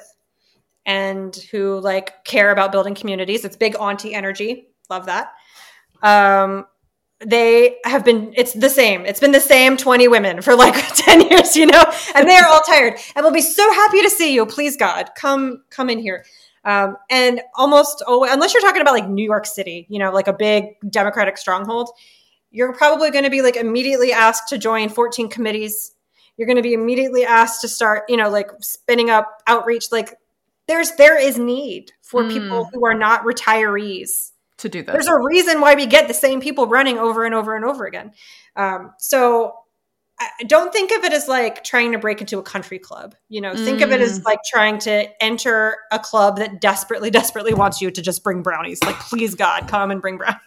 and who like care about building communities. It's big auntie energy. Love that. Um, they have been, it's the same. It's been the same twenty women for like ten years, you know, and they are all tired and we'll be so happy to see you. Please God, come, come in here. Um, and almost always, unless you're talking about like New York City, you know, like a big Democratic stronghold, you're probably going to be like immediately asked to join fourteen committees. You're going to be immediately asked to start, you know, like spinning up outreach. Like there's, there is need for mm. people who are not retirees to do this. There's a reason why we get the same people running over and over and over again. Um, so I don't think of it as like trying to break into a country club, you know, think mm. of it as like trying to enter a club that desperately, desperately wants you to just bring brownies. Like, please God, come and bring brownies.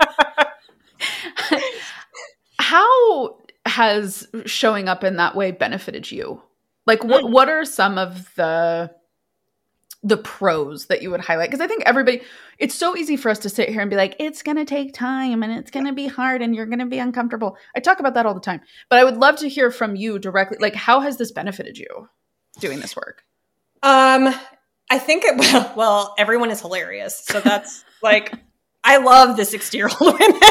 How has showing up in that way benefited you? Like what, mm. what are some of the, the pros that you would highlight? Because I think everybody, it's so easy for us to sit here and be like, it's going to take time and it's going to be hard and you're going to be uncomfortable. I talk about that all the time, but I would love to hear from you directly. Like, how has this benefited you doing this work? Um, I think, it, well, well, everyone is hilarious. So that's like, I love the sixty year old women.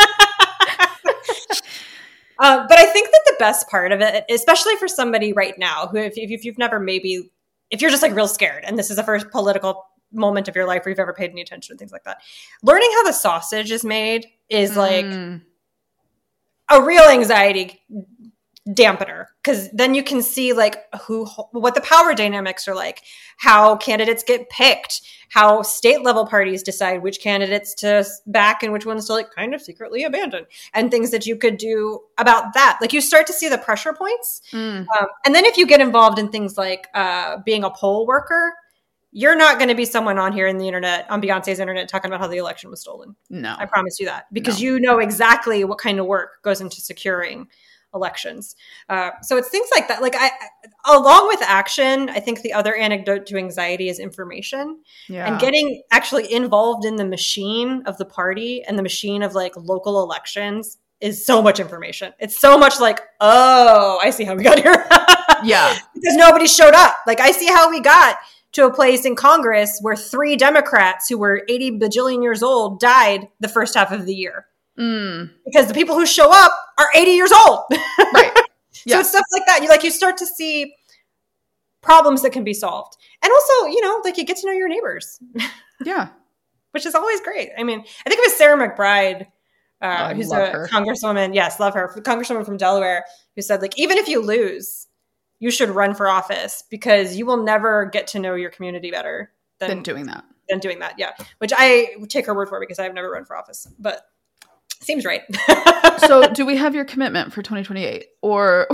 uh, but I think that the best part of it, especially for somebody right now who, if, if you've never maybe, if you're just like real scared and this is the first political moment of your life where you've ever paid any attention to things like that, learning how the sausage is made is like mm. a real anxiety dampener, because then you can see like who, what the power dynamics are like, how candidates get picked, how state level parties decide which candidates to back and which ones to like kind of secretly abandon, and things that you could do about that. Like you start to see the pressure points. Mm. Um, and then if you get involved in things like uh, being a poll worker, you're not going to be someone on here in the internet, on Beyonce's internet, talking about how the election was stolen. No. I promise you that, because no. you know exactly what kind of work goes into securing elections. Uh, so it's things like that. Like I, along with action, I think the other antidote to anxiety is information yeah. and getting actually involved in the machine of the party and the machine of like local elections is so much information. It's so much like, oh, I see how we got here. Yeah. Because nobody showed up. Like I see how we got to a place in Congress where three Democrats who were eighty bajillion years old died the first half of the year. Mm. Because the people who show up are eighty years old. Right. Yeah. So it's stuff like that. You like, you start to see problems that can be solved. And also, you know, like you get to know your neighbors. Yeah. Which is always great. I mean, I think it was Sarah McBride, uh, oh, who's a her. congresswoman. Yes, love her. Congresswoman from Delaware, who said like, even if you lose, you should run for office because you will never get to know your community better than, than doing that. Than doing that. Yeah. Which I take her word for because I've never run for office, but seems right. So do we have your commitment for twenty twenty-eight or?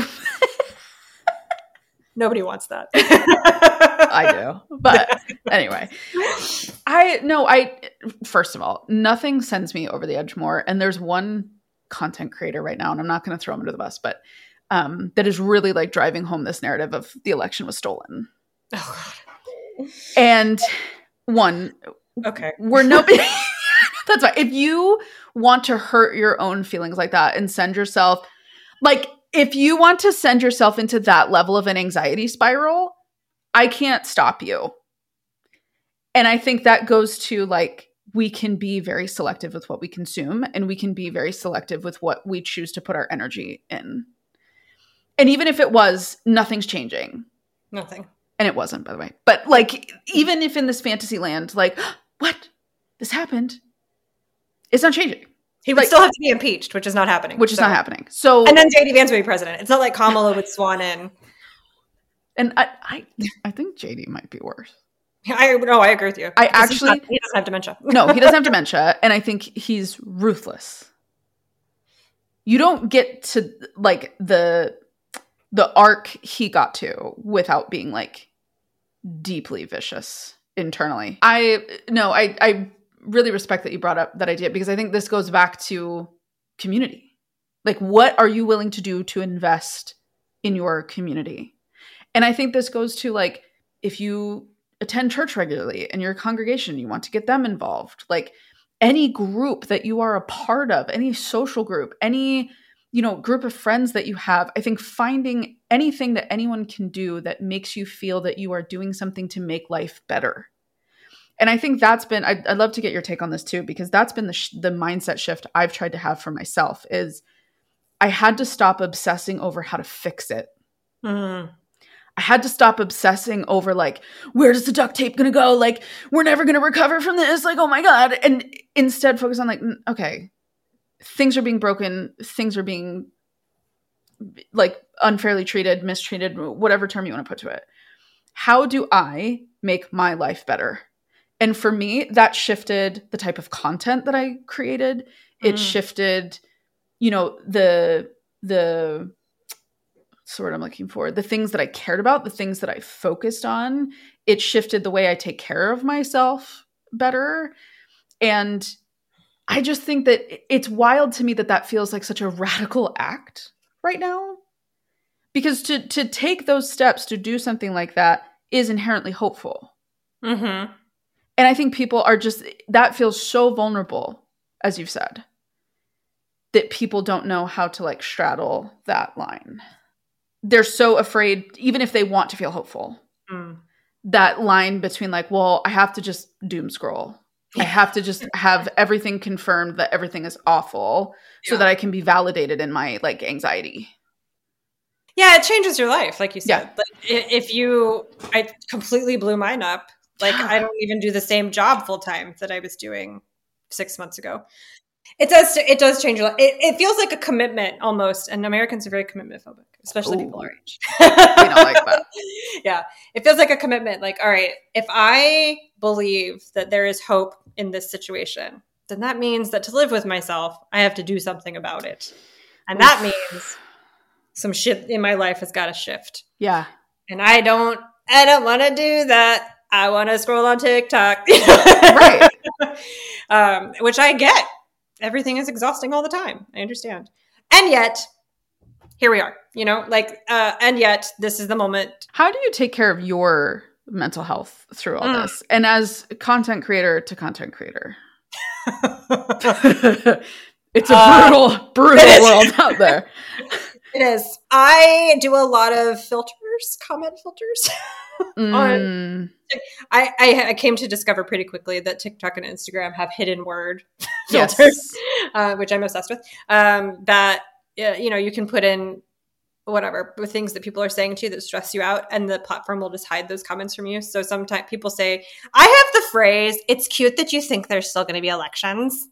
Nobody wants that. I do. But anyway, I no, I, first of all, nothing sends me over the edge more. And there's one content creator right now, and I'm not going to throw him under the bus, but um, that is really like driving home this narrative of the election was stolen. Oh, God. And one, okay, we're nobody. That's right. If you want to hurt your own feelings like that and send yourself, like, if you want to send yourself into that level of an anxiety spiral, I can't stop you. And I think that goes to like, we can be very selective with what we consume, and we can be very selective with what we choose to put our energy in. And even if it was, nothing's changing. Nothing. And it wasn't, by the way. But like, even if in this fantasy land, like, what? This happened. It's not changing. He would like, still have to be impeached, which is not happening. Which is so. not happening. So, and then J D Vance would be president. It's not like Kamala would swan in. And I, I, I think J D might be worse. I no, I agree with you. I actually, not, he doesn't have dementia. No, he doesn't have dementia, and I think he's ruthless. You don't get to like the the arc he got to without being like deeply vicious internally. I no, I I really respect that you brought up that idea, because I think this goes back to community. Like, what are you willing to do to invest in your community? And I think this goes to like, if you attend church regularly and your congregation, you want to get them involved, like any group that you are a part of, any social group, any, you know, group of friends that you have, I think finding anything that anyone can do that makes you feel that you are doing something to make life better. And I think that's been, I'd, I'd love to get your take on this too, because that's been the, sh- the mindset shift I've tried to have for myself is I had to stop obsessing over how to fix it. Mm. I had to stop obsessing over like, where does the duct tape going to go? Like, we're never going to recover from this. Like, oh my God. And instead focus on like, okay, things are being broken. Things are being like unfairly treated, mistreated, whatever term you want to put to it. How do I make my life better? And for me, that shifted the type of content that I created. It mm. shifted, you know, the, the, what's the word I'm looking for? The things that I cared about, the things that I focused on. It shifted the way I take care of myself better. And I just think that it's wild to me that that feels like such a radical act right now. Because to, to take those steps to do something like that is inherently hopeful. Mm-hmm. And I think people are just, that feels so vulnerable, as you've said, that people don't know how to like straddle that line. They're so afraid, even if they want to feel hopeful, mm. that line between like, well, I have to just doom scroll. I have to just have everything confirmed that everything is awful yeah. so that I can be validated in my like anxiety. Yeah, it changes your life, like you said. Yeah. Like, if you, I completely blew mine up. Like, I don't even do the same job full time that I was doing six months ago. It does. It does change a lot. It, it feels like a commitment almost, and Americans are very commitment phobic, especially Ooh. People our age. We don't like that. Yeah, it feels like a commitment. Like, all right, if I believe that there is hope in this situation, then that means that to live with myself, I have to do something about it, and Oof. That means some shit in my life has got to shift. Yeah, and I don't. I don't want to do that. I want to scroll on TikTok. Right. um, which I get. Everything is exhausting all the time. I understand. And yet, here we are, you know, like, uh, and yet this is the moment. How do you take care of your mental health through all mm. this? And as content creator to content creator, it's a brutal, uh, brutal world out there. It is. I do a lot of filters, comment filters. mm. on, I, I, I came to discover pretty quickly that TikTok and Instagram have hidden word filters, yes. uh, which I'm obsessed with. Um, that, uh, you know, you can put in whatever with things that people are saying to you that stress you out, and the platform will just hide those comments from you. So sometimes people say, I have the phrase, it's cute that you think there's still going to be elections.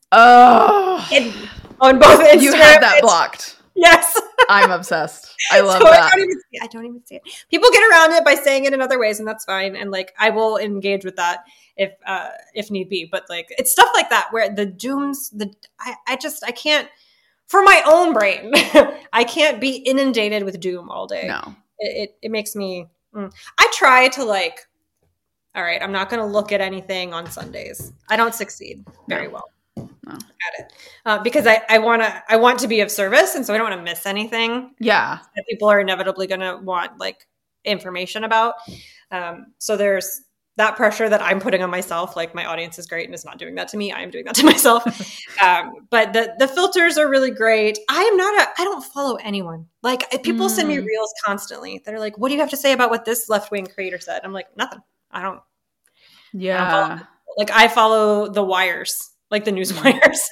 Oh, it, on both Instagram. You have that blocked. Yes. I'm obsessed. I love so that. I don't, even see it. I don't even see it. People get around it by saying it in other ways, and that's fine. And like, I will engage with that if uh, if need be. But like, it's stuff like that where the dooms, the I, I just I can't for my own brain, I can't be inundated with doom all day. No, it it, it makes me. Mm. I try to like. All right, I'm not going to look at anything on Sundays. I don't succeed very no. well. No. At it uh, because I, I want to I want to be of service, and so I don't want to miss anything. Yeah, that people are inevitably going to want like information about. Um, so there's that pressure that I'm putting on myself. Like, my audience is great and it's not doing that to me. I am doing that to myself. um, but the the filters are really great. I am not a I don't follow anyone. Like, people mm. send me reels constantly. They're like, "What do you have to say about what this left wing creator said?" I'm like, "Nothing. I don't." Yeah, I don't like I follow the wires. Like the news wires,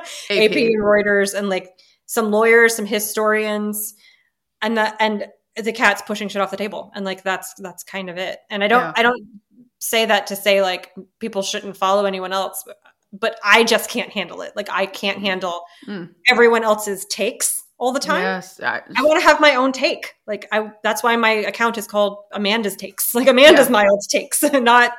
A P and Reuters, and like some lawyers, some historians, and the and the cat's pushing shit off the table, and like that's that's kind of it. And I don't yeah. I don't say that to say like people shouldn't follow anyone else, but, but I just can't handle it. Like, I can't handle mm. everyone else's takes all the time. Yes, I, I want to have my own take. Like, I that's why my account is called Amanda's Takes. Like, Amanda's yeah. Mild Takes, not.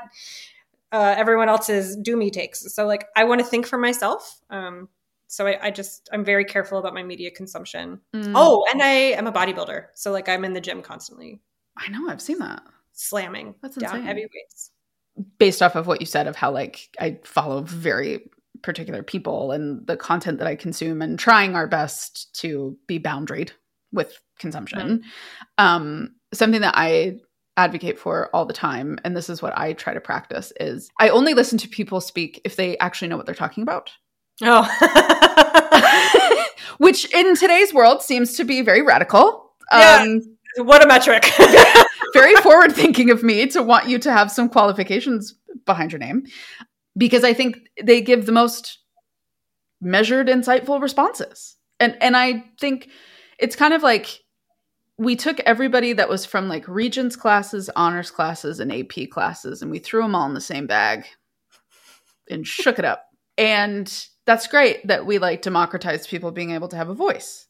Uh, everyone else's doomy takes. So like, I want to think for myself. Um, so I, I just, I'm very careful about my media consumption. Mm. Oh, and I am a bodybuilder. So like, I'm in the gym constantly. I know, I've seen that. Slamming That's down insane. heavy weights. Based off of what you said of how like, I follow very particular people and the content that I consume, and trying our best to be boundaried with consumption. Mm. Um, something that I advocate for all the time, and this is what I try to practice, is I only listen to people speak if they actually know what they're talking about. Oh. Which in today's world seems to be very radical. Yeah. Um, what a metric. Very forward thinking of me to want you to have some qualifications behind your name, because I think they give the most measured, insightful responses. And and I think it's kind of like we took everybody that was from like Regents classes, honors classes, and A P classes, and we threw them all in the same bag and shook it up. And that's great that we like democratize people being able to have a voice.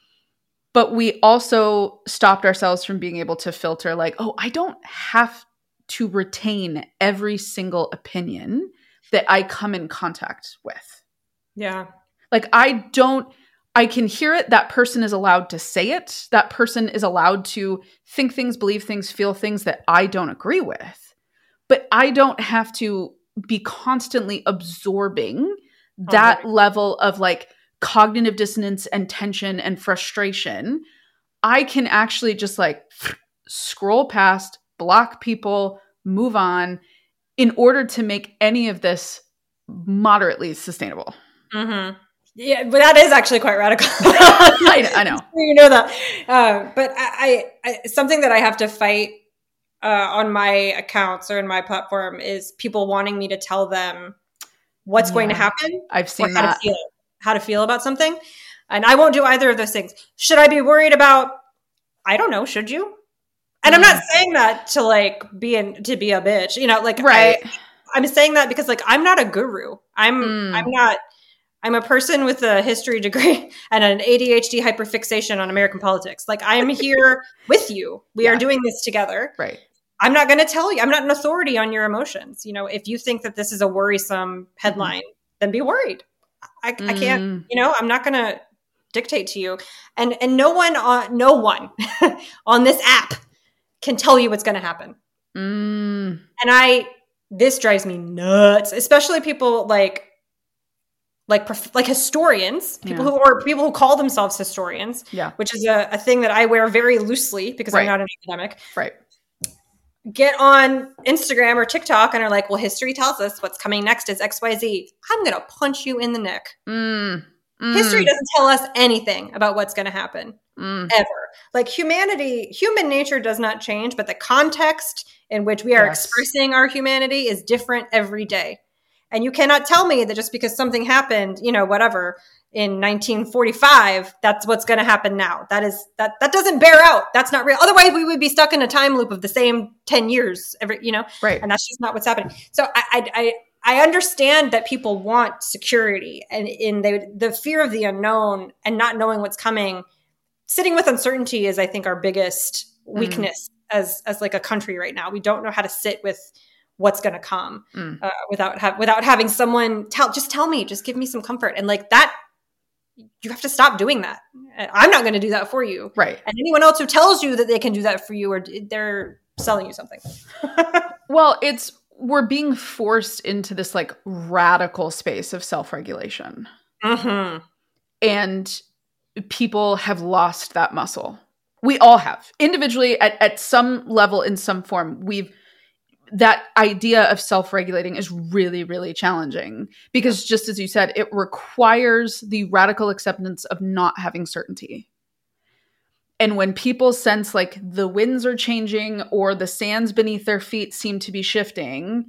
But we also stopped ourselves from being able to filter like, oh, I don't have to retain every single opinion that I come in contact with. Yeah. Like I don't, I can hear it. That person is allowed to say it. That person is allowed to think things, believe things, feel things that I don't agree with. But I don't have to be constantly absorbing that oh, right. level of like cognitive dissonance and tension and frustration. I can actually just like scroll past, block people, move on in order to make any of this moderately sustainable. Mm-hmm. Yeah, but that is actually quite radical. I, I know. You know that. Uh, but I, I, something that I have to fight uh, on my accounts or in my platform is people wanting me to tell them what's yeah. going to happen. I've seen or how that. To feel, how to feel about something. And I won't do either of those things. Should I be worried about, I don't know, should you? And mm. I'm not saying that to like be in, to be a bitch, you know, like right. I, I'm saying that because like, I'm not a guru. I'm, mm. I'm not, I'm a person with a history degree and an A D H D hyperfixation on American politics. Like I am here with you. We yeah. are doing this together. Right. I'm not going to tell you. I'm not an authority on your emotions. You know, if you think that this is a worrisome headline, mm-hmm. then be worried. I, mm. I can't, you know, I'm not going to dictate to you. And and no one on no one on this app can tell you what's going to happen. Mm. And I, this drives me nuts, especially people like, like, like historians, people yeah. who are people who call themselves historians, yeah. which is a, a thing that I wear very loosely because right. I'm not an academic. Right. Get on Instagram or TikTok and are like, well, history tells us what's coming next is X Y Z. I'm going to punch you in the neck. Mm. Mm. History doesn't tell us anything about what's going to happen mm. ever. Like humanity, human nature does not change, but the context in which we are yes. expressing our humanity is different every day. And you cannot tell me that just because something happened, you know, whatever, in nineteen forty-five, that's what's going to happen now. That is, that, that doesn't bear out. That's not real. Otherwise we would be stuck in a time loop of the same ten years every, you know, right. And that's just not what's happening. So I, I, I, I understand that people want security and in the, the fear of the unknown and not knowing what's coming. Sitting with uncertainty is, I think, our biggest weakness mm. as, as like a country right now. We don't know how to sit with what's going to come mm. uh, without ha- without having someone tell, just tell me, just give me some comfort. And like that, you have to stop doing that. I'm not going to do that for you. Right. And anyone else who tells you that they can do that for you, or they're selling you something. Well, it's, we're being forced into this like radical space of self-regulation. Mm-hmm. And people have lost that muscle. We all have. Individually, at, at some level, in some form, we've, that idea of self-regulating is really, really challenging because just as you said, it requires the radical acceptance of not having certainty. And when people sense like the winds are changing or the sands beneath their feet seem to be shifting,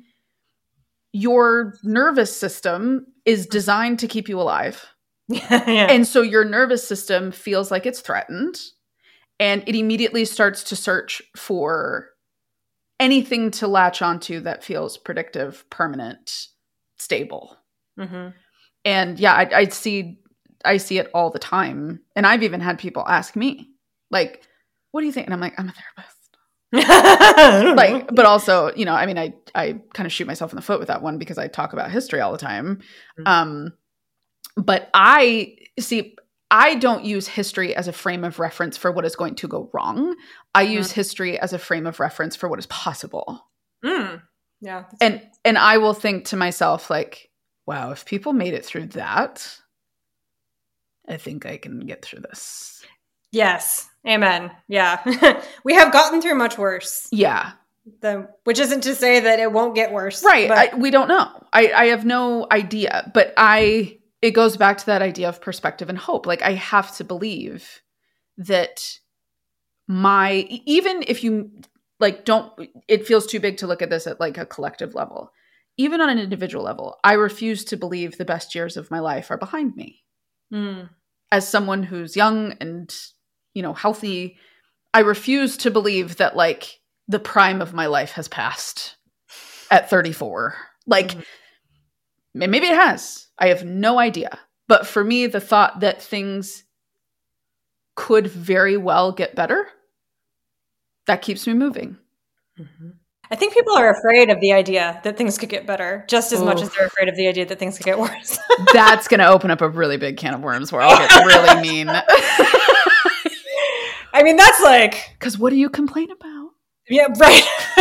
your nervous system is designed to keep you alive. yeah. And so your nervous system feels like it's threatened and it immediately starts to search for anything to latch onto that feels predictive, permanent, stable. Mm-hmm. And yeah, I, I see, I see it all the time. And I've even had people ask me, like, what do you think? And I'm like, I'm a therapist. Like, but also, you know, I mean, I, I kind of shoot myself in the foot with that one because I talk about history all the time. Mm-hmm. Um, but I see, I don't use history as a frame of reference for what is going to go wrong. I mm-hmm. use history as a frame of reference for what is possible. Mm. Yeah. And great. And I will think to myself like, wow, if people made it through that, I think I can get through this. Yes. Amen. Yeah. We have gotten through much worse. Yeah. The, which isn't to say that it won't get worse. Right. But- I, we don't know. I, I have no idea, but I... It goes back to that idea of perspective and hope. Like I have to believe that my, even if you like, don't, it feels too big to look at this at like a collective level. even on an individual level, I refuse to believe the best years of my life are behind me. Mm. As someone who's young and, you know, healthy, I refuse to believe that like the prime of my life has passed at thirty-four. Like mm-hmm. maybe it has. I have no idea. But for me, the thought that things could very well get better, that keeps me moving. Mm-hmm. I think people are afraid of the idea that things could get better just as Oof. much as they're afraid of the idea that things could get worse. That's going to open up a really big can of worms where I'll get really mean. I mean, that's like... Because what do you complain about? Yeah, right.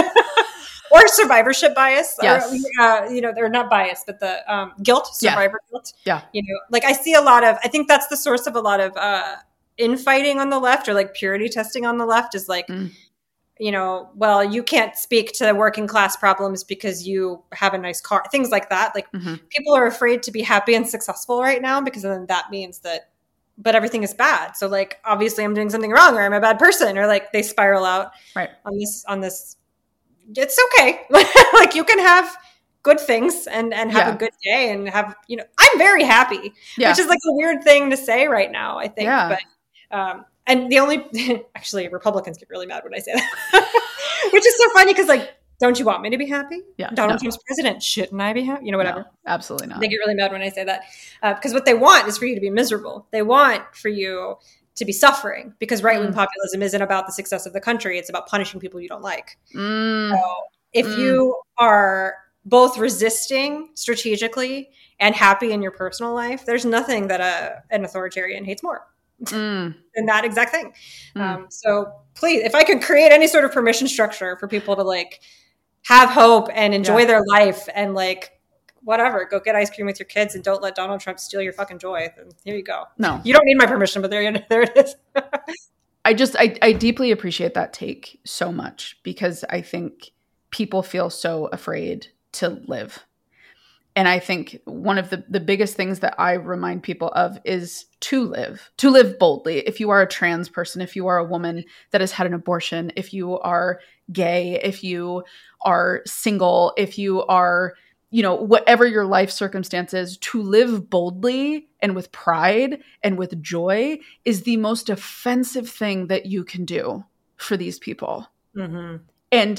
Or survivorship bias. Yes. Or, uh, you know, they're not bias, but the um, guilt, survivor yeah. guilt. Yeah. You know, like I see a lot of... I think that's the source of a lot of uh, infighting on the left, or like purity testing on the left is like... Mm. You know, well, you can't speak to working class problems because you have a nice car, things like that. Like mm-hmm. people are afraid to be happy and successful right now because then that means that, but everything is bad. So like, obviously I'm doing something wrong or I'm a bad person, or like they spiral out right. on this, on this. It's okay. Like you can have good things and, and have yeah. a good day and have, you know, I'm very happy, yeah. which is like a weird thing to say right now, I think. Yeah. But, um, And the only, actually, Republicans get really mad when I say that, which is so funny because, like, don't you want me to be happy? Yeah, Donald no. Trump's president. Shouldn't I be happy? You know, whatever. No, absolutely not. They get really mad when I say that because uh, what they want is for you to be miserable. They want for you to be suffering because right-wing mm. populism isn't about the success of the country. It's about punishing people you don't like. Mm. So if mm. you are both resisting strategically and happy in your personal life, there's nothing that a, an authoritarian hates more. Mm. And that exact thing. Mm. Um, so please, if I could create any sort of permission structure for people to like have hope and enjoy yeah. their life and like whatever, go get ice cream with your kids and don't let Donald Trump steal your fucking joy. Then here you go. No, you don't need my permission, but there, there it is. I just, I, I deeply appreciate that take so much because I think people feel so afraid to live. And I think one of the, the biggest things that I remind people of is to live, to live boldly. If you are a trans person, if you are a woman that has had an abortion, if you are gay, if you are single, if you are, you know, whatever your life circumstances, to live boldly and with pride and with joy is the most offensive thing that you can do for these people. Mm-hmm. And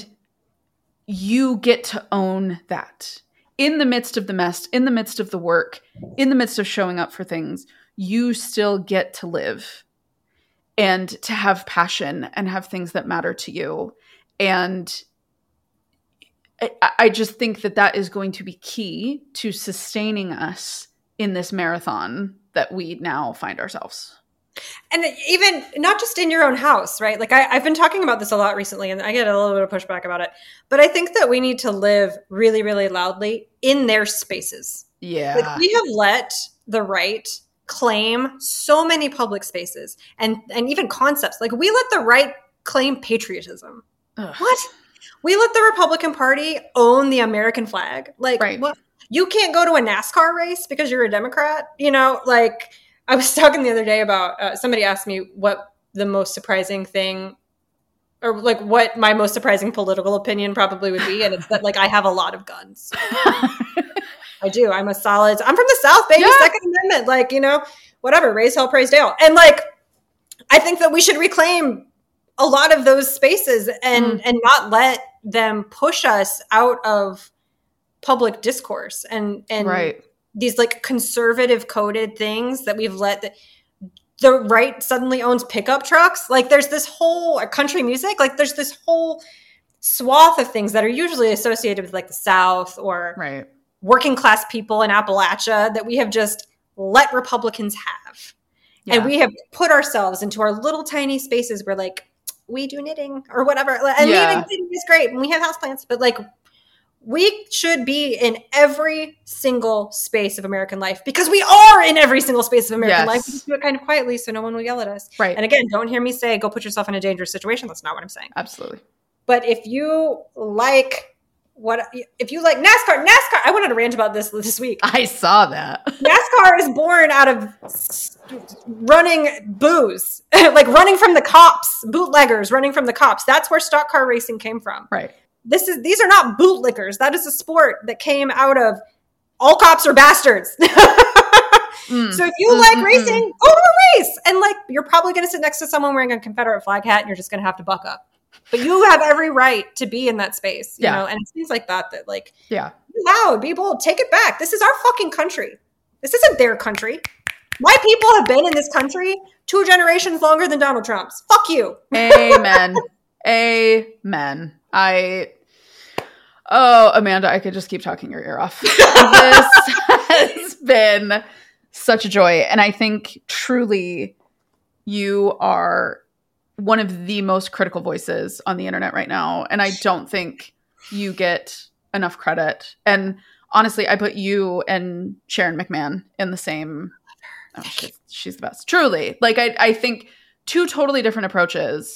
you get to own that. In the midst of the mess, in the midst of the work, in the midst of showing up for things, you still get to live and to have passion and have things that matter to you. And I, I just think that that is going to be key to sustaining us in this marathon that we now find ourselves. And even not just in your own house, right? Like I, I've been talking about this a lot recently and I get a little bit of pushback about it, but I think that we need to live really, really loudly in their spaces. Yeah. Like we have let the right claim so many public spaces and, and even concepts. Like we let the right claim patriotism. Ugh. What? We let the Republican Party own the American flag. Like right. what? You can't go to a NASCAR race because you're a Democrat, you know, like I was talking the other day about, uh, somebody asked me what the most surprising thing or like what my most surprising political opinion probably would be. And it's that like, I have a lot of guns. I do. I'm a solid, I'm from the South, baby, yeah. Second Amendment, like, you know, whatever, raise hell, praise Dale. And like, I think that we should reclaim a lot of those spaces and, mm. and not let them push us out of public discourse and, and, right. these like conservative coded things that we've let the, the right suddenly owns pickup trucks. Like there's this whole country music, like there's this whole swath of things that are usually associated with like the South or right. working class people in Appalachia that we have just let Republicans have. Yeah. And we have put ourselves into our little tiny spaces where like we do knitting or whatever. And yeah. we even knitting is great and we have houseplants, but like we should be in every single space of American life because we are in every single space of American yes. life. We just do it kind of quietly so no one will yell at us. Right. And again, don't hear me say, go put yourself in a dangerous situation. That's not what I'm saying. Absolutely. But if you like what, if you like NASCAR, NASCAR, I wanted to rant about this this week. I saw that. NASCAR is born out of running booze, like running from the cops, bootleggers running from the cops. That's where stock car racing came from. Right. This is these are not bootlickers. That is a sport that came out of all cops are bastards. mm. So if you mm, like mm, racing, mm. go to a race. And like you're probably going to sit next to someone wearing a Confederate flag hat, and you're just going to have to buck up. But you have every right to be in that space, you yeah. know. And it seems like that. That like, yeah, be loud, be bold, take it back. This is our fucking country. This isn't their country. My people have been in this country two generations longer than Donald Trump's. Fuck you. Amen. Amen. I, oh, Amanda, I could just keep talking your ear off. This has been such a joy. And I think truly you are one of the most critical voices on the internet right now. And I don't think you get enough credit. And honestly, I put you and Sharon McMahon in the same, oh, she's, she's the best. Truly. Like, I, I think two totally different approaches.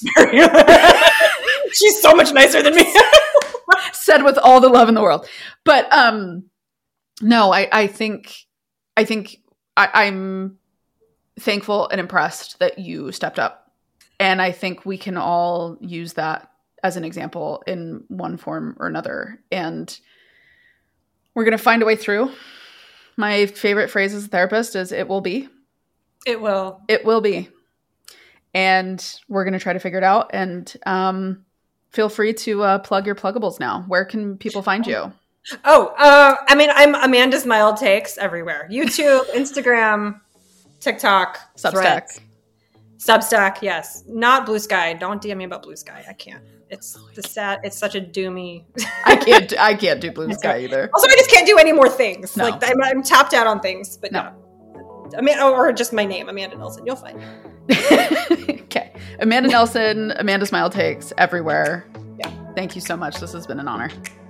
She's so much nicer than me. Said with all the love in the world. But um, no, I, I think, I think I, I'm thankful and impressed that you stepped up. And I think we can all use that as an example in one form or another. And we're going to find a way through. My favorite phrase as a therapist is, it will be. It will. It will be. And we're going to try to figure it out. And um, feel free to uh, plug your pluggables now. Where can people find you? Oh, uh, I mean, I'm Amanda's Mild Takes everywhere. YouTube, Instagram, TikTok, Substack. Threads. Substack, yes. Not Blue Sky. Don't D M me about Blue Sky. I can't. It's the sad. It's such a doomy. I can't. Do, I can't do Blue Sky either. Also, I just can't do any more things. No. Like I'm, I'm tapped out on things. But no. Yeah. I mean, or just my name, Amanda Nelson. You'll find me. Okay, Amanda Nelson. Amanda's Mild Takes everywhere. Yeah. Thank you so much. This has been an honor.